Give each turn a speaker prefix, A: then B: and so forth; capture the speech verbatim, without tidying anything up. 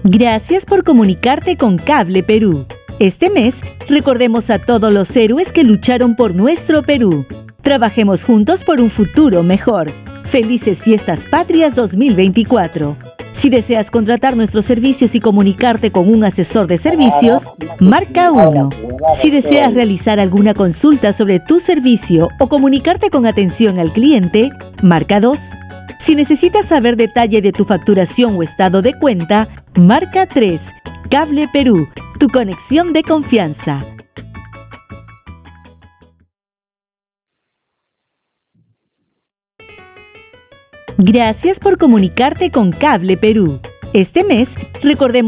A: Gracias por comunicarte con Cable Perú. Este mes, recordemos a todos los héroes que lucharon por nuestro Perú. Trabajemos juntos por un futuro mejor. Felices Fiestas Patrias dos mil veinticuatro. Si deseas contratar nuestros servicios y comunicarte con un asesor de servicios, marca uno. Si deseas realizar alguna consulta sobre tu servicio o comunicarte con atención al cliente, marca dos. Si necesitas saber detalle de tu facturación o estado de cuenta, marca tres. Cable Perú, tu conexión de confianza. Gracias por comunicarte con Cable Perú. Este mes, recordemos